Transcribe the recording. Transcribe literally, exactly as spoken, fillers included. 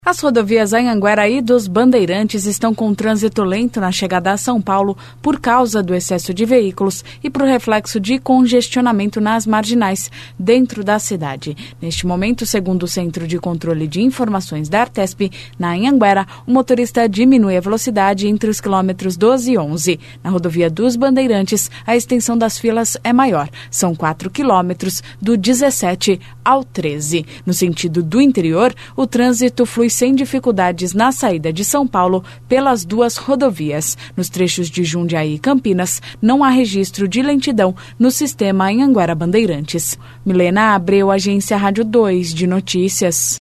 As rodovias Anhanguera e dos Bandeirantes estão com trânsito lento na chegada a São Paulo por causa do excesso de veículos e por reflexo de congestionamento nas marginais dentro da cidade. Neste momento, segundo o Centro de Controle de Informações da Artesp, na Anhanguera, o motorista diminui a velocidade entre os quilômetros doze e onze. Na rodovia dos Bandeirantes, a extensão das filas é maior. São quatro quilômetros, do dezessete ao treze. No sentido do interior, o trânsito flui sem dificuldades na saída de São Paulo pelas duas rodovias. Nos trechos de Jundiaí e Campinas, não há registro de lentidão no sistema Anhanguera Bandeirantes. Milena Abreu, Agência Rádio dois de Notícias.